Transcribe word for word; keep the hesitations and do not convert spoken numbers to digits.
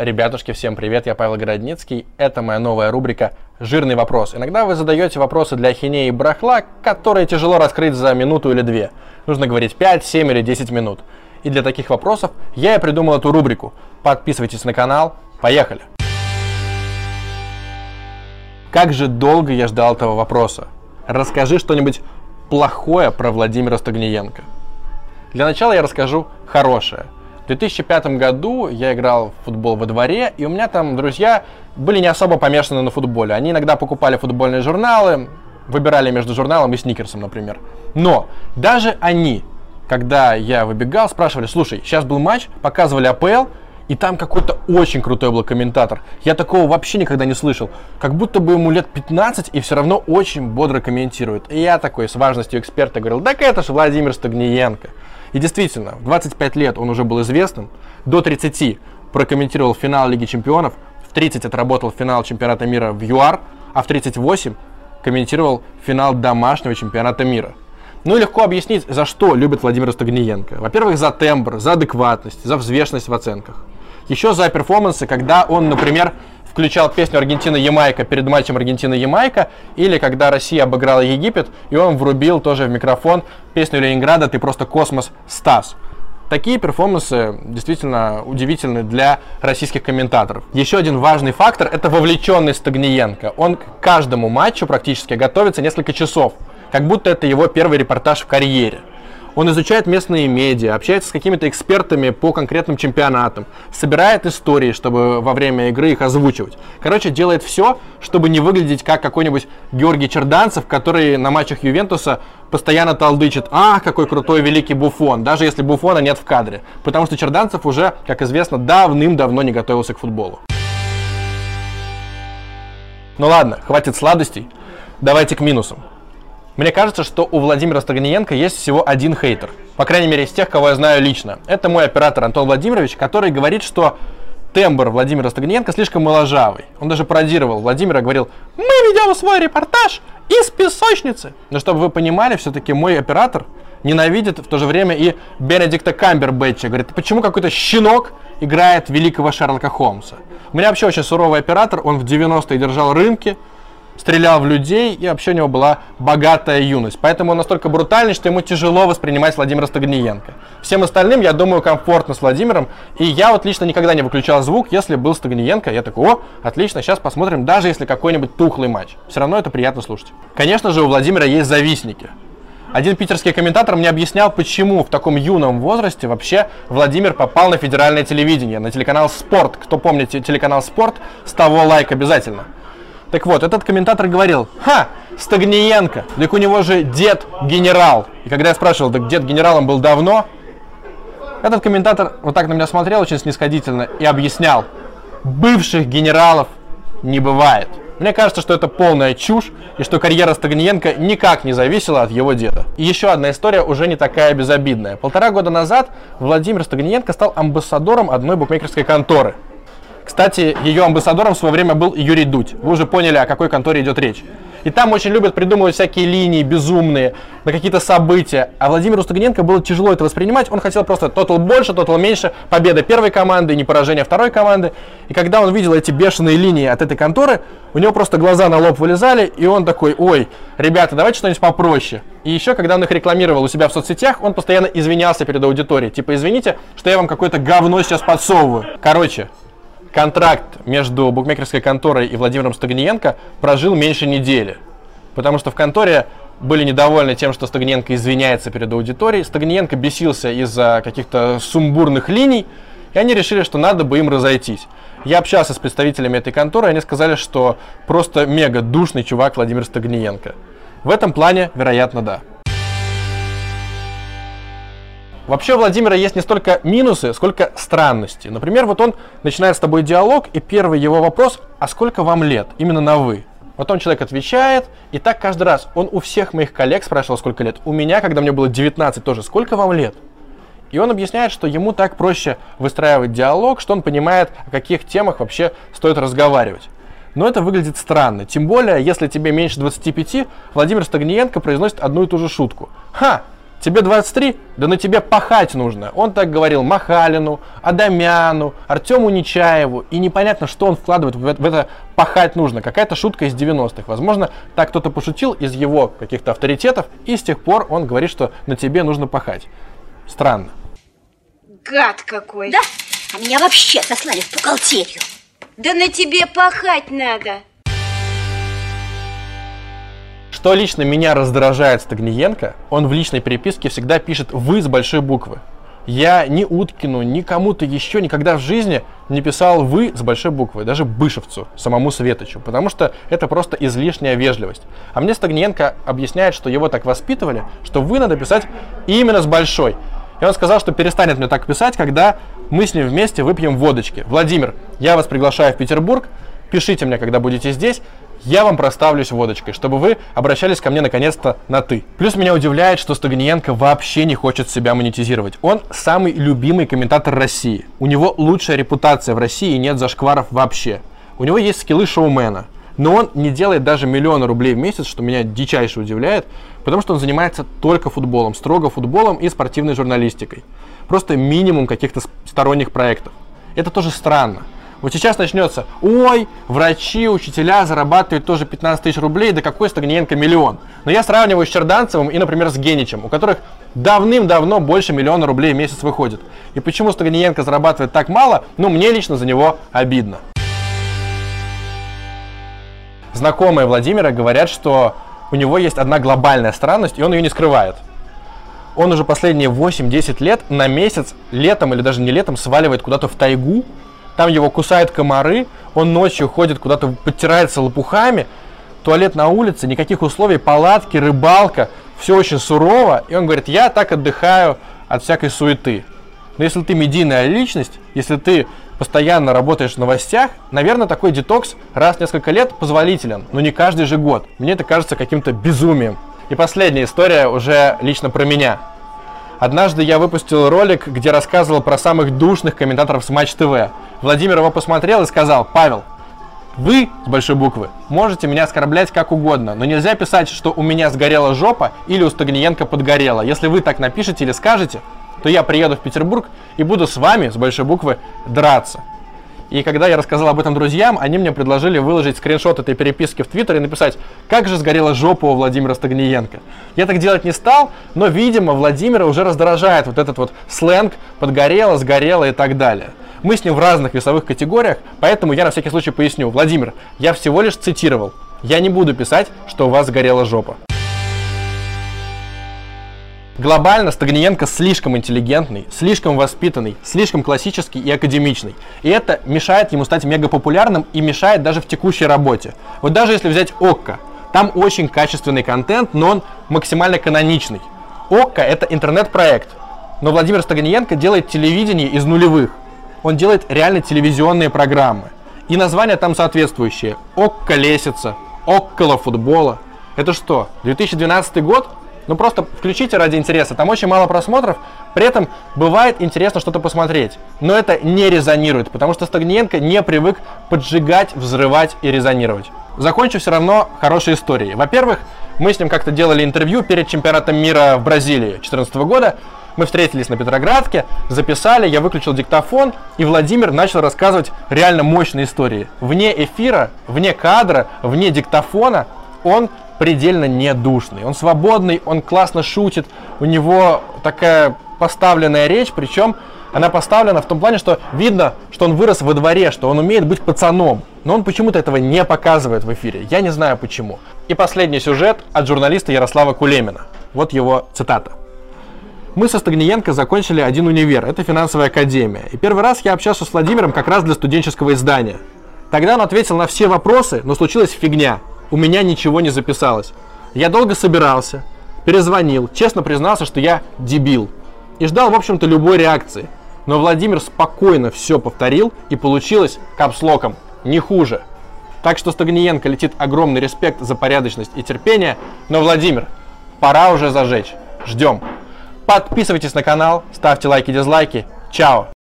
Ребятушки, всем привет, я Павел Городницкий. Это моя новая рубрика «Жирный вопрос». Иногда вы задаете вопросы для ахинеи и барахла, которые тяжело раскрыть за минуту или две. Нужно говорить пять, семь или десять минут. И для таких вопросов я и придумал эту рубрику. Подписывайтесь на канал, поехали! Как же долго я ждал этого вопроса. Расскажи что-нибудь плохое про Владимира Стогниенко. Для начала я расскажу хорошее. В две тысячи пятом году я играл в футбол во дворе, и у меня там друзья были не особо помешаны на футболе. Они иногда покупали футбольные журналы, выбирали между журналом и сникерсом, например. Но даже они, когда я выбегал, спрашивали: слушай, сейчас был матч, показывали АПЛ, и там какой-то очень крутой был комментатор. Я такого вообще никогда не слышал. Как будто бы ему лет пятнадцать, и все равно очень бодро комментирует. И я такой с важностью эксперта говорил: так это же Владимир Стогниенко. И действительно, в двадцать пять лет он уже был известным, до тридцати прокомментировал финал Лиги Чемпионов, в тридцать отработал финал чемпионата мира в ЮАР, а в тридцать восемь комментировал финал домашнего чемпионата мира. Ну и легко объяснить, за что любит Владимир Стогниенко. Во-первых, за тембр, за адекватность, за взвешенность в оценках. Еще за перформансы, когда он, например, включал песню «Аргентина-Ямайка» перед матчем «Аргентина-Ямайка», или когда Россия обыграла Египет, и он врубил тоже в микрофон песню Ленинграда «Ты просто космос, Стас». Такие перформансы действительно удивительны для российских комментаторов. Еще один важный фактор – это вовлеченность Стогниенко. Он к каждому матчу практически готовится несколько часов, как будто это его первый репортаж в карьере. Он изучает местные медиа, общается с какими-то экспертами по конкретным чемпионатам, собирает истории, чтобы во время игры их озвучивать. Короче, делает все, чтобы не выглядеть как какой-нибудь Георгий Черданцев, который на матчах Ювентуса постоянно толдычит: «Ах, какой крутой великий Буфон», даже если Буфона нет в кадре. Потому что Черданцев уже, как известно, давным-давно не готовился к футболу. Ну ладно, хватит сладостей, давайте к минусам. Мне кажется, что у Владимира Стогниенко есть всего один хейтер. По крайней мере, из тех, кого я знаю лично. Это мой оператор Антон Владимирович, который говорит, что тембр Владимира Стогниенко слишком моложавый. Он даже пародировал Владимира, говорил: «Мы ведем свой репортаж из песочницы». Но чтобы вы понимали, все-таки мой оператор ненавидит в то же время и Бенедикта Камбербэтча. Говорит: почему какой-то щенок играет великого Шерлока Холмса? У меня вообще очень суровый оператор, он в девяностые держал рынки, стрелял в людей, и вообще у него была богатая юность. Поэтому он настолько брутальный, что ему тяжело воспринимать Владимира Стогниенко. Всем остальным, я думаю, комфортно с Владимиром. И я вот лично никогда не выключал звук, если был Стогниенко. Я такой: о, отлично, сейчас посмотрим, даже если какой-нибудь тухлый матч. Все равно это приятно слушать. Конечно же, у Владимира есть завистники. Один питерский комментатор мне объяснял, почему в таком юном возрасте вообще Владимир попал на федеральное телевидение, на телеканал «Спорт». Кто помнит телеканал «Спорт», с того лайк обязательно. Так вот, этот комментатор говорил: ха, Стогниенко, так у него же дед генерал. И когда я спрашивал: так дед генералом был давно, этот комментатор вот так на меня смотрел очень снисходительно и объяснял: бывших генералов не бывает. Мне кажется, что это полная чушь, и что карьера Стогниенко никак не зависела от его деда. И еще одна история, уже не такая безобидная. Полтора года назад Владимир Стогниенко стал амбассадором одной букмекерской конторы. Кстати, ее амбассадором в свое время был Юрий Дудь. Вы уже поняли, о какой конторе идет речь. И там очень любят придумывать всякие линии безумные на какие-то события. А Владимиру Стогниенко было тяжело это воспринимать. Он хотел просто тотал больше, тотал меньше, победа первой команды и не поражение второй команды. И когда он видел эти бешеные линии от этой конторы, у него просто глаза на лоб вылезали, и он такой: ой, ребята, давайте что-нибудь попроще. И еще, когда он их рекламировал у себя в соцсетях, он постоянно извинялся перед аудиторией. Типа: извините, что я вам какое-то говно сейчас подсовываю. Короче, контракт между букмекерской конторой и Владимиром Стогниенко прожил меньше недели, потому что в конторе были недовольны тем, что Стогниенко извиняется перед аудиторией. Стогниенко бесился из-за каких-то сумбурных линий, и они решили, что надо бы им разойтись. Я общался с представителями этой конторы, и они сказали, что просто мега душный чувак Владимир Стогниенко. В этом плане, вероятно, да. Вообще у Владимира есть не столько минусы, сколько странности. Например, вот он начинает с тобой диалог, и первый его вопрос: а сколько вам лет? Именно на «вы». Потом человек отвечает, и так каждый раз. Он у всех моих коллег спрашивал, сколько лет. У меня, когда мне было девятнадцать, тоже: сколько вам лет? И он объясняет, что ему так проще выстраивать диалог, что он понимает, о каких темах вообще стоит разговаривать. Но это выглядит странно. Тем более, если тебе меньше двадцати пяти, Владимир Стогниенко произносит одну и ту же шутку. Ха! Тебе двадцать три? Да на тебе пахать нужно. Он так говорил Махалину, Адамяну, Артему Нечаеву. И непонятно, что он вкладывает в это, в это пахать нужно. Какая-то шутка из девяностых. Возможно, так кто-то пошутил из его каких-то авторитетов. И с тех пор он говорит, что на тебе нужно пахать. Странно. Гад какой. Да? А меня вообще сослали в бухгалтерию. Да на тебе пахать надо. Что лично меня раздражает Стагниенко, он в личной переписке всегда пишет «вы» с большой буквы. Я ни Уткину, ни кому-то еще никогда в жизни не писал «вы» с большой буквы, даже Бышевцу, самому Светочу, потому что это просто излишняя вежливость. А мне Стагниенко объясняет, что его так воспитывали, что «вы» надо писать именно с большой. И он сказал, что перестанет мне так писать, когда мы с ним вместе выпьем водочки. Владимир, я вас приглашаю в Петербург, пишите мне, когда будете здесь. Я вам проставлюсь водочкой, чтобы вы обращались ко мне наконец-то на «ты». Плюс меня удивляет, что Стагниенко вообще не хочет себя монетизировать. Он самый любимый комментатор России. У него лучшая репутация в России и нет зашкваров вообще. У него есть скиллы шоумена. Но он не делает даже миллиона рублей в месяц, что меня дичайше удивляет, потому что он занимается только футболом, строго футболом и спортивной журналистикой. Просто минимум каких-то сторонних проектов. Это тоже странно. Вот сейчас начнется, ой, врачи, учителя зарабатывают тоже пятнадцать тысяч рублей, да какой Стагниенко миллион. Но я сравниваю с Черданцевым и, например, с Геничем, у которых давным-давно больше миллиона рублей в месяц выходит. И почему Стагниенко зарабатывает так мало, ну, мне лично за него обидно. Знакомые Владимира говорят, что у него есть одна глобальная странность, и он ее не скрывает. Он уже последние восемь-десять лет на месяц, летом или даже не летом, сваливает куда-то в тайгу. Там его кусают комары, он ночью ходит куда-то, подтирается лопухами, туалет на улице, никаких условий, палатки, рыбалка, все очень сурово. И он говорит, я так отдыхаю от всякой суеты. Но если ты медийная личность, если ты постоянно работаешь в новостях, наверное, такой детокс раз в несколько лет позволителен, но не каждый же год. Мне это кажется каким-то безумием. И последняя история уже лично про меня. Однажды я выпустил ролик, где рассказывал про самых душных комментаторов с Матч ТВ. Владимир его посмотрел и сказал, Павел, вы, с большой буквы, можете меня оскорблять как угодно, но нельзя писать, что у меня сгорела жопа или у Стагниенко подгорела. Если вы так напишете или скажете, то я приеду в Петербург и буду с вами, с большой буквы, драться. И когда я рассказал об этом друзьям, они мне предложили выложить скриншот этой переписки в Твиттер и написать, как же сгорела жопа у Владимира Стагниенко. Я так делать не стал, но, видимо, Владимира уже раздражает вот этот вот сленг «подгорело», «сгорело» и так далее. Мы с ним в разных весовых категориях, поэтому я на всякий случай поясню. Владимир, я всего лишь цитировал. Я не буду писать, что у вас сгорела жопа. Глобально Стагниенко слишком интеллигентный, слишком воспитанный, слишком классический и академичный. И это мешает ему стать мегапопулярным и мешает даже в текущей работе. Вот даже если взять ОККО, там очень качественный контент, но он максимально каноничный. ОККО — это интернет-проект, но Владимир Стагниенко делает телевидение из нулевых. Он делает реально телевизионные программы. И названия там соответствующие. ОККО лесица, около футбола. Это что, две тысячи двенадцатый год? Ну просто включите ради интереса, там очень мало просмотров, при этом бывает интересно что-то посмотреть. Но это не резонирует, потому что Стагниенко не привык поджигать, взрывать и резонировать. Закончу все равно хорошей историей. Во-первых, мы с ним как-то делали интервью перед чемпионатом мира в Бразилии две тысячи четырнадцатого года. Мы встретились на Петроградке, записали, я выключил диктофон, и Владимир начал рассказывать реально мощные истории. Вне эфира, вне кадра, вне диктофона он предельно недушный. Он свободный, он классно шутит, у него такая поставленная речь, причем она поставлена в том плане, что видно, что он вырос во дворе, что он умеет быть пацаном, но он почему-то этого не показывает в эфире. Я не знаю почему. И последний сюжет от журналиста Ярослава Кулемина. Вот его цитата. Мы со Стагниенко закончили один универ, это финансовая академия. И первый раз я общался с Владимиром как раз для студенческого издания. Тогда он ответил на все вопросы, но случилась фигня. У меня ничего не записалось. Я долго собирался, перезвонил, честно признался, что я дебил. И ждал, в общем-то, любой реакции. Но Владимир спокойно все повторил, и получилось капслоком, не хуже. Так что Стагниенко летит огромный респект за порядочность и терпение. Но, Владимир, пора уже зажечь. Ждем. Подписывайтесь на канал, ставьте лайки, дизлайки. Чао!